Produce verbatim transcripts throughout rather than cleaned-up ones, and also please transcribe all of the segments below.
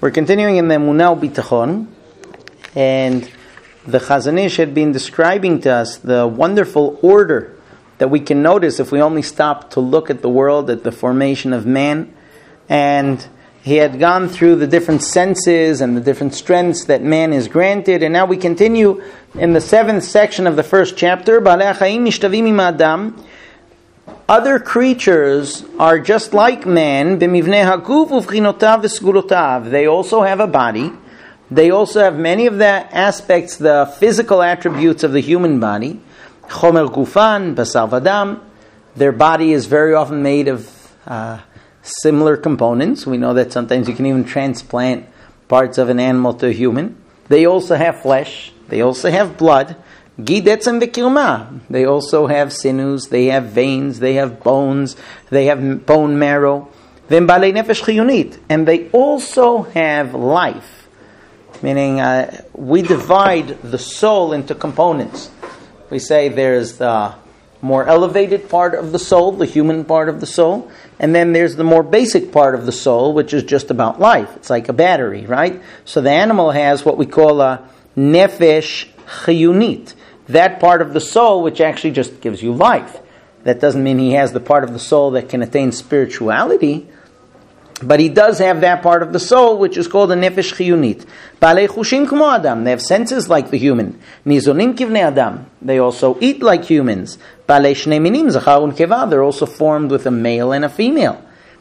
We're continuing in the Emunah Bitachon, and the Chazon Ish had been describing to us the wonderful order that we can notice if we only stop to look at the world, at the formation of man. And he had gone through the different senses and the different strengths that man is granted. And now we continue in the seventh section of the first chapter. Baalei HaChaim mishtavim im Adam. Other creatures are just like man. B'mivnei haguf uvchinotav v'sgulotav. They also have a body. They also have many of the aspects, the physical attributes of the human body. Chomer gufan, basar v'dam. Their body is very often made of uh, similar components. We know that sometimes you can even transplant parts of an animal to a human. They also have flesh. They also have blood. Gidetzem v'kirma. They also have sinews. They have veins. They have bones. They have bone marrow. V'em balei nefesh chiyunit. And they also have life. Meaning, uh, we divide the soul into components. We say there's the more elevated part of the soul, the human part of the soul, and then there's the more basic part of the soul, which is just about life. It's like a battery, right? So the animal has what we call a nefesh chiyunit, that part of the soul which actually just gives you life. That doesn't mean he has the part of the soul that can attain spirituality, but he does have that part of the soul which is called a nefesh chiyunit. Baalei chushim k'mo adam. They have senses like the human. Nizonim kivnei adam. They also eat like humans. Baalei shnei minim zachar u'nkeva. They're also formed with a male and a female.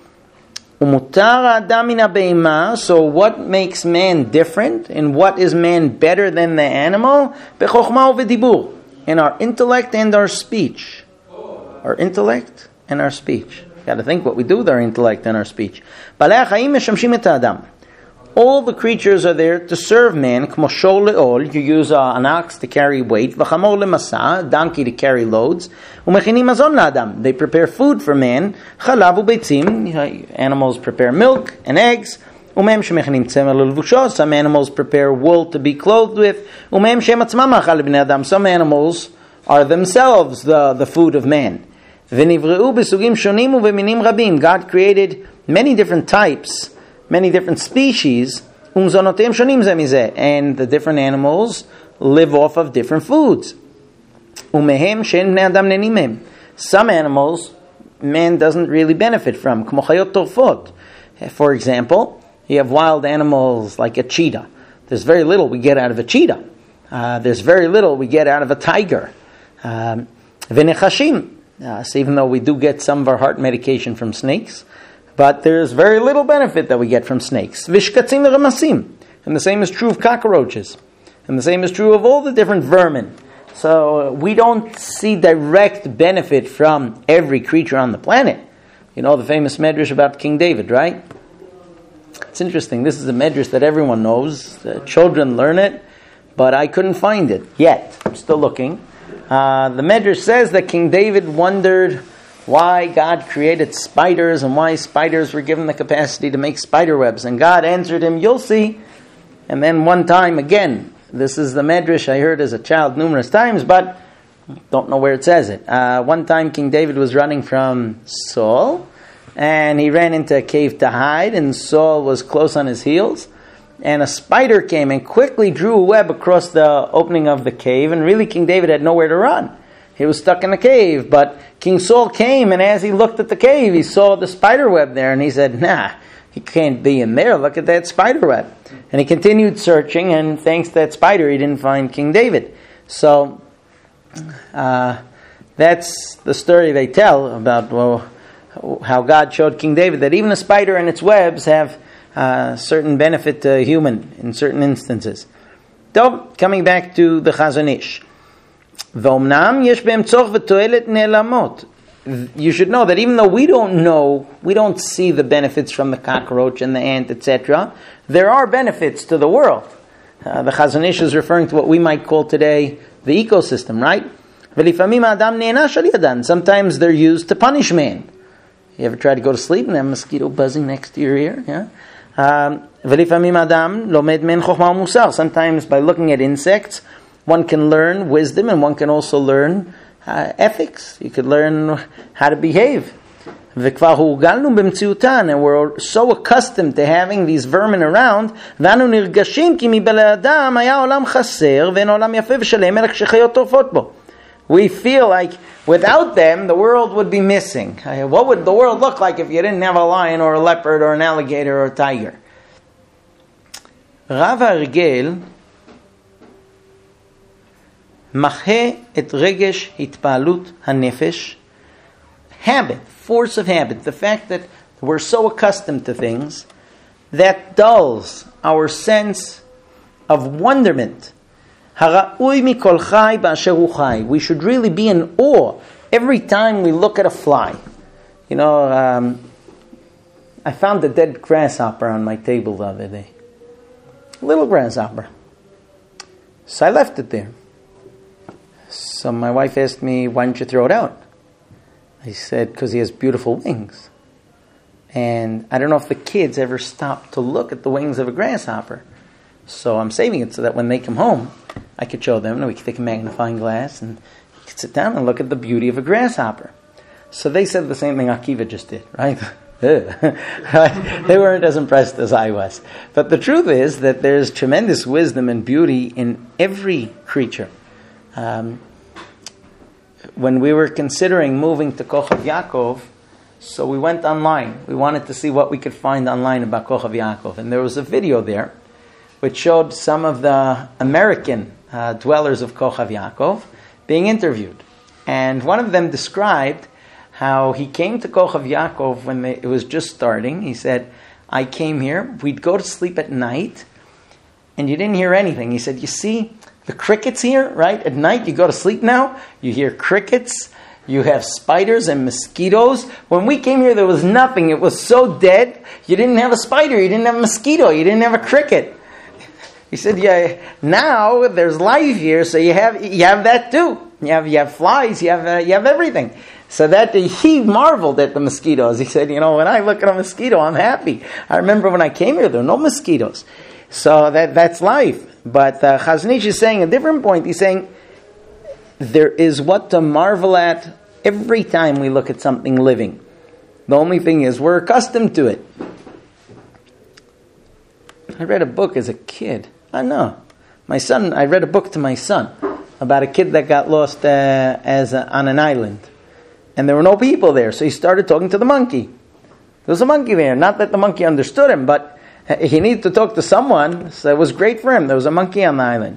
Umutar adam min habeima. So what makes man different, and what is man better than the animal? Bechokhma u'vedibur. In our intellect and our speech. Our intellect and our speech. Got to think what we do with our intellect and our speech. Baalei HaChaim meshamshim et ha'adam. All the creatures are there to serve man. K'mo shor le'ol. You use uh, an ox to carry weight. V'chamor le'masa. A donkey to carry loads. U'mechinim mazon la'adam. They prepare food for man. Chalav u'beitzim. Animals prepare milk and eggs. U'mehem shemechinim tzemer le'levushos. Some animals prepare wool to be clothed with. U'mehem shem atzmam ma'achal le'bnei adam. Some animals are themselves the, the food of man. God created many different types, many different species, and the different animals live off of different foods. Some animals man doesn't really benefit from. For example, you have wild animals like a cheetah. There's very little we get out of a cheetah. Uh, there's very little we get out of a tiger. Um, Uh, so even though we do get some of our heart medication from snakes, but there's very little benefit that we get from snakes. Vishkatzim v'ramasim. And the same is true of cockroaches. And the same is true of all the different vermin. So uh, we don't see direct benefit from every creature on the planet. You know the famous medrash about King David, right? It's interesting. This is a medrash that everyone knows. The children learn it, but I couldn't find it yet. I'm still looking. Uh, the Medrash says that King David wondered why God created spiders and why spiders were given the capacity to make spider webs. And God answered him, you'll see. And then one time again, this is the Medrash I heard as a child numerous times, but don't know where it says it. Uh, one time King David was running from Saul, and he ran into a cave to hide, and Saul was close on his heels. And a spider came and quickly drew a web across the opening of the cave. And really, King David had nowhere to run. He was stuck in the cave. But King Saul came, and as he looked at the cave, he saw the spider web there. And he said, nah, he can't be in there. Look at that spider web. And he continued searching, and thanks to that spider, he didn't find King David. So, uh, that's the story they tell about well, how God showed King David that even a spider and its webs have Uh, certain benefit to a human in certain instances. So, coming back to the Chazon Ish. You should know that even though we don't know, we don't see the benefits from the cockroach and the ant, et cetera, there are benefits to the world. Uh, the Chazon Ish is referring to what we might call today the ecosystem, right? Sometimes they're used to punish man. You ever try to go to sleep and have a mosquito buzzing next to your ear? Yeah. Um, Sometimes by looking at insects, one can learn wisdom and one can also learn uh, ethics. You could learn how to behave. וכבר הורגלנו במציאותן, and we're so accustomed to having these vermin around, ואנו נרגשים כי מבני אדם היה עולם חסר, ואין עולם יפה ושלם, אלא כשחיות טורפות בו. We feel like without them, the world would be missing. What would the world look like if you didn't have a lion or a leopard or an alligator or a tiger? רב ההרגל מחה את רגש התפעלות הנפש. Habit, force of habit, the fact that we're so accustomed to things, that dulls our sense of wonderment. הראוי מכל חי באשר הוא חי. We should really be in awe every time we look at a fly. You know, um, I found a dead grasshopper on my table the other day. A little grasshopper. So I left it there. So my wife asked me, why didn't you throw it out? I said, because he has beautiful wings. And I don't know if the kids ever stop to look at the wings of a grasshopper. So I'm saving it so that when they come home, I could show them, and we could take a magnifying glass, and you could sit down and look at the beauty of a grasshopper. So they said the same thing Akiva just did, right? They weren't as impressed as I was. But the truth is that there's tremendous wisdom and beauty in every creature. Um, when we were considering moving to Kochav Yaakov, so we went online. We wanted to see what we could find online about Kochav Yaakov. And there was a video there which showed some of the American uh, dwellers of Kochav Yaakov being interviewed. And one of them described how he came to Kochav Yaakov when they, it was just starting. He said, I came here, we'd go to sleep at night, and you didn't hear anything. He said, you see the crickets here, right? At night, you go to sleep now, you hear crickets, you have spiders and mosquitoes. When we came here, there was nothing. It was so dead. You didn't have a spider, you didn't have a mosquito, you didn't have a cricket. He said, yeah, now there's life here, so you have you have that too. You have you have flies, you have uh, you have everything. So that he marveled at the mosquitoes. He said, you know, when I look at a mosquito, I'm happy. I remember when I came here, there were no mosquitoes. So that that's life. But uh, Chazon Ish is saying a different point. He's saying there is what to marvel at every time we look at something living. The only thing is we're accustomed to it. I read a book as a kid. I know. My son, I read a book to my son about a kid that got lost uh, as a, on an island. And there were no people there, so he started talking to the monkey. There was a monkey there. Not that the monkey understood him, but he needed to talk to someone, so it was great for him. There was a monkey on the island.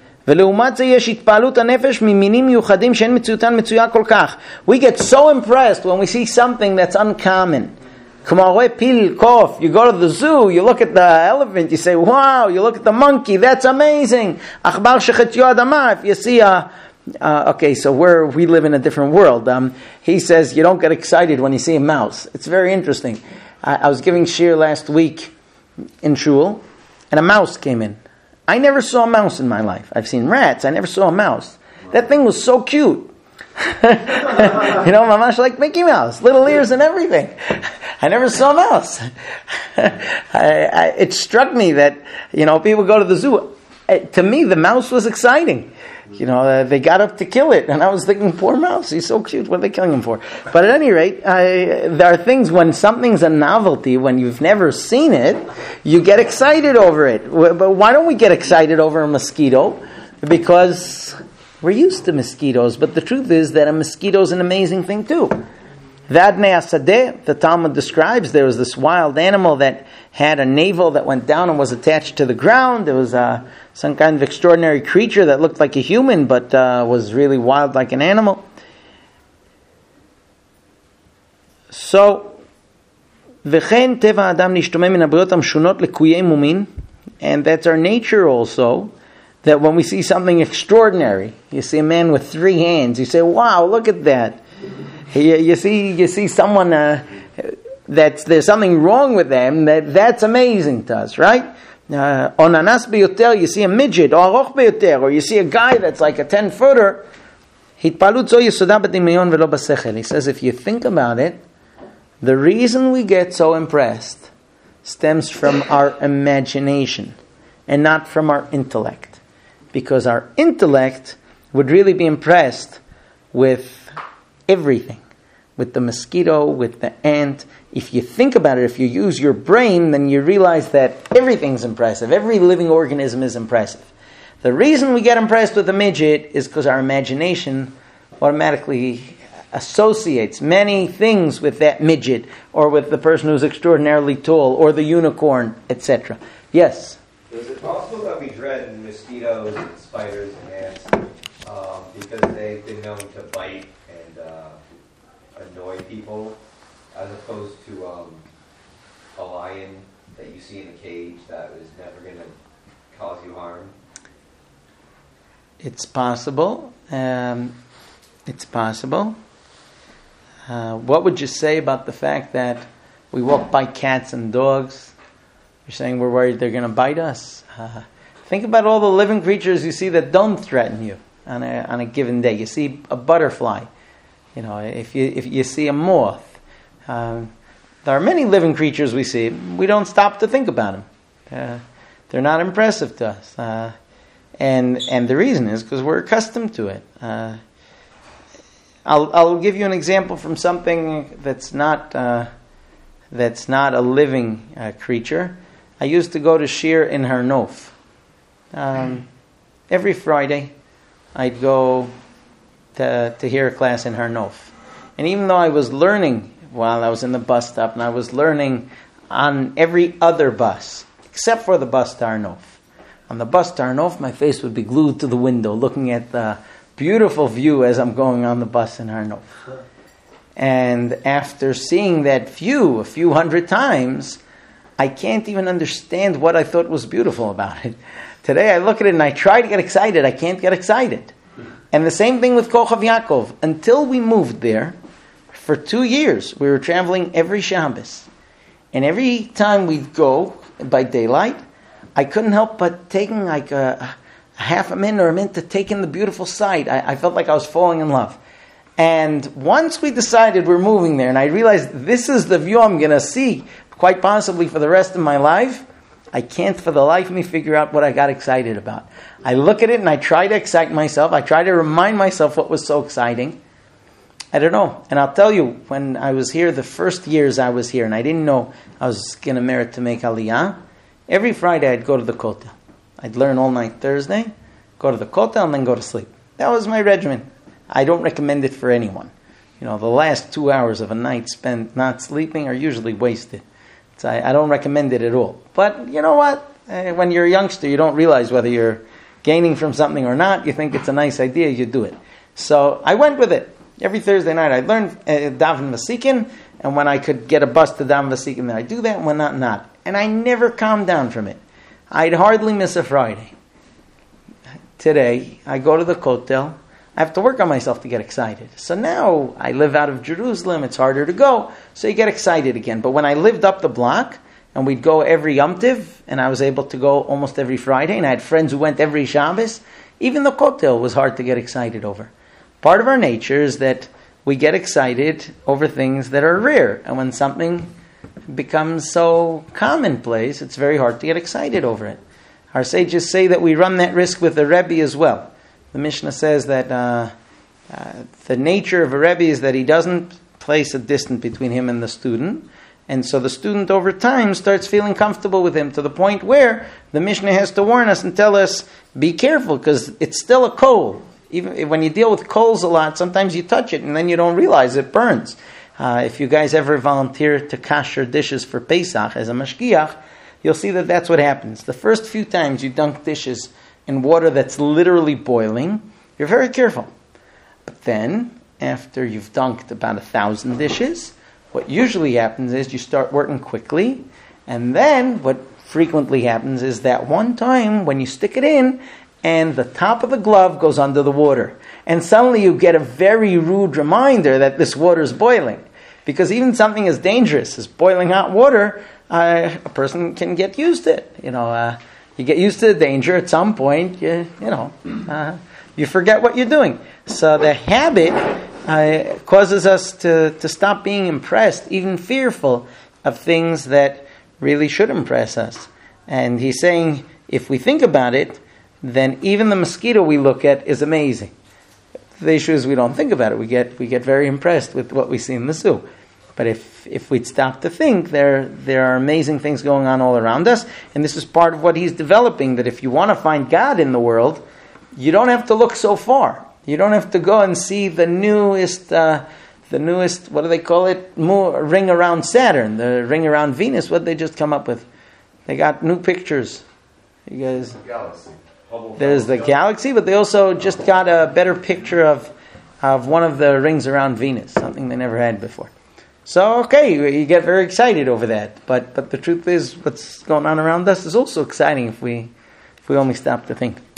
We get so impressed when we see something that's uncommon. You go to the zoo, you look at the elephant, you say, wow, you look at the monkey, that's amazing. If you see a Uh, okay, so we're, we live in a different world. Um, he says you don't get excited when you see a mouse. It's very interesting. I, I was giving shir last week in shul, and a mouse came in. I never saw a mouse in my life. I've seen rats. I never saw a mouse. That thing was so cute. You know, mamash like Mickey Mouse, little ears and everything. I never saw a mouse. I, I, it struck me that, you know, people go to the zoo. Uh, to me, the mouse was exciting. You know, uh, they got up to kill it, and I was thinking, poor mouse, he's so cute, what are they killing him for? But at any rate, I, there are things, when something's a novelty, when you've never seen it, you get excited over it. But why don't we get excited over a mosquito? Because we're used to mosquitoes, but the truth is that a mosquito is an amazing thing too. Vadnei Asadeh, the Talmud describes, there was this wild animal that had a navel that went down and was attached to the ground. There was uh, some kind of extraordinary creature that looked like a human, but uh, was really wild like an animal. So, V'chen teva adam nishtomem min habriot hamshunot lekuyei mumin, and that's our nature also, that when we see something extraordinary, you see a man with three hands, you say, wow, look at that. You, you see, you see someone uh, that's there's something wrong with them. That that's amazing to us, right? Onanas beyoter, you see a midget, or aroch beyoter, or you see a guy that's like a ten footer. Hitpalut zo yesoda b'dimiyon v'lo b'sechel. He says, if you think about it, the reason we get so impressed stems from our imagination and not from our intellect, because our intellect would really be impressed with everything. with the mosquito, with the ant. If you think about it, if you use your brain, then you realize that everything's impressive. Every living organism is impressive. The reason we get impressed with a midget is because our imagination automatically associates many things with that midget, or with the person who's extraordinarily tall, or the unicorn, et cetera. Yes? Is it possible that we dread mosquitoes and spiders and ants um, because they've been known to bite and uh, annoy people, as opposed to um, a lion that you see in a cage that is never going to cause you harm? It's possible. Um, it's possible. Uh, what would you say about the fact that we walk by cats and dogs? You're saying we're worried they're going to bite us. Uh, think about all the living creatures you see that don't threaten you on a on a given day. You see a butterfly. You know, if you if you see a moth. Um, there are many living creatures we see. We don't stop to think about them. Uh, they're not impressive to us. Uh, and and the reason is because we're accustomed to it. Uh, I'll I'll give you an example from something that's not uh, that's not a living uh, creature. I used to go to Shir in Har Nof. Um, every Friday, I'd go to to hear a class in Har Nof, and even though I was learning while I was in the bus stop, and I was learning on every other bus except for the bus to Har Nof. On the bus to Har Nof, my face would be glued to the window, looking at the beautiful view as I'm going on the bus in Har Nof. And after seeing that view a few hundred times, I can't even understand what I thought was beautiful about it. Today I look at it and I try to get excited. I can't get excited. And the same thing with Kochav Yaakov. Until we moved there, for two years, we were traveling every Shabbos. And every time we'd go by daylight, I couldn't help but taking like a, a half a minute or a minute to take in the beautiful sight. I, I felt like I was falling in love. And once we decided we're moving there, and I realized this is the view I'm going to see, quite possibly for the rest of my life, I can't for the life of me figure out what I got excited about. I look at it and I try to excite myself. I try to remind myself what was so exciting. I don't know. And I'll tell you, when I was here, the first years I was here, and I didn't know I was going to merit to make Aliyah, every Friday I'd go to the Kotel. I'd learn all night Thursday, go to the Kotel, and then go to sleep. That was my regimen. I don't recommend it for anyone. You know, the last two hours of a night spent not sleeping are usually wasted. So I, I don't recommend it at all. But you know what? Uh, when you're a youngster, you don't realize whether you're gaining from something or not. You think it's a nice idea, you do it. So I went with it. Every Thursday night I learned uh, Daven Vasikin, and when I could get a bus to Daven Vasikin, then I do that, and when not, not. And I never calmed down from it. I'd hardly miss a Friday. Today, I go to the Kotel. I have to work on myself to get excited. So now I live out of Jerusalem. It's harder to go. So you get excited again. But when I lived up the block, and we'd go every Yom Tiv, and I was able to go almost every Friday, and I had friends who went every Shabbos, even the Kotel was hard to get excited over. Part of our nature is that we get excited over things that are rare. And when something becomes so commonplace, it's very hard to get excited over it. Our sages say that we run that risk with the Rebbe as well. The Mishnah says that uh, uh, the nature of a Rebbe is that he doesn't place a distance between him and the student. And so the student over time starts feeling comfortable with him to the point where the Mishnah has to warn us and tell us, be careful, because it's still a coal. Even when you deal with coals a lot, sometimes you touch it and then you don't realize it burns. Uh, if you guys ever volunteer to kasher dishes for Pesach as a mashgiach, you'll see that that's what happens. The first few times you dunk dishes in water that's literally boiling, you're very careful. But then, after you've dunked about a thousand dishes, what usually happens is you start working quickly, and then what frequently happens is that one time when you stick it in, and the top of the glove goes under the water. And suddenly you get a very rude reminder that this water is boiling. Because even something as dangerous as boiling hot water, uh, a person can get used to it. You know, uh, you get used to the danger. At some point, you, you know, uh, you forget what you're doing. So the habit uh, causes us to, to stop being impressed, even fearful of things that really should impress us. And he's saying, if we think about it, then even the mosquito we look at is amazing. The issue is we don't think about it. We get we get very impressed with what we see in the zoo. But if if we'd stop to think, there there are amazing things going on all around us, and this is part of what he's developing. That if you want to find God in the world, you don't have to look so far. You don't have to go and see the newest, uh, the newest. What do they call it? More ring around Saturn, the ring around Venus. What did they just come up with? They got new pictures. You guys. Galaxy. There's the galaxy, but they also just got a better picture of of one of the rings around Venus, something they never had before. So, okay, you get very excited over that. But but the truth is, what's going on around us is also exciting if we if we only stop to think.